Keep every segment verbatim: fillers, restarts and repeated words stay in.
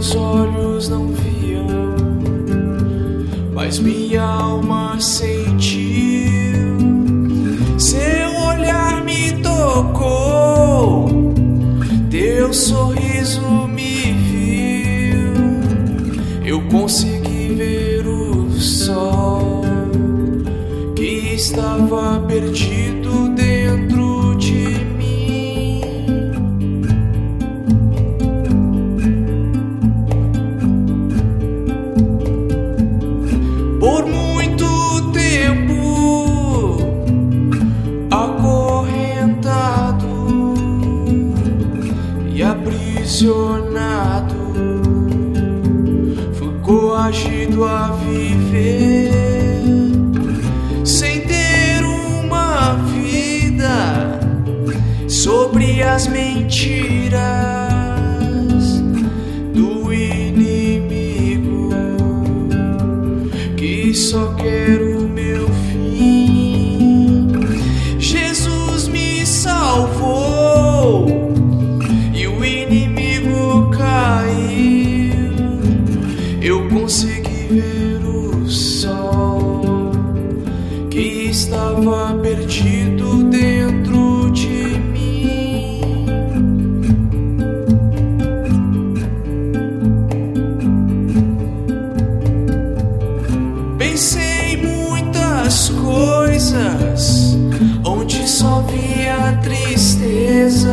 meus olhos não viam, mas minha alma sentiu. Seu olhar me tocou, teu sorriso me viu. Eu consegui ver o sol que estava perdido dentro de mim. Por muito tempo acorrentado e aprisionado, fui coagido a viver sem ter uma vida sobre as mentiras do inimigo, que só quer o meu fim. Jesus me salvou e o inimigo caiu. Eu consegui ver o sol que estava perdido dentro de mim. Pensei muitas coisas onde só via tristeza,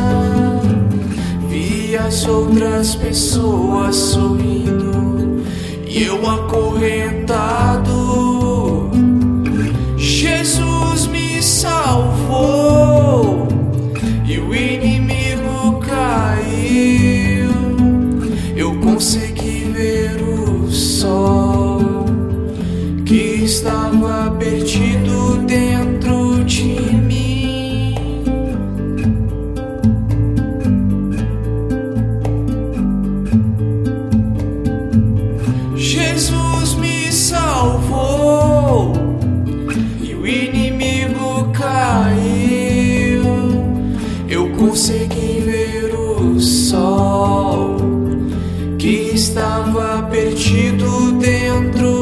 vi as outras pessoas sorrindo e eu acorrentado. Jesus me salvou e o inimigo caiu. Eu consegui ver o sol que estava perdido dentro de mim. Jesus me salvou e o inimigo caiu. Eu consegui ver o sol que estava perdido dentro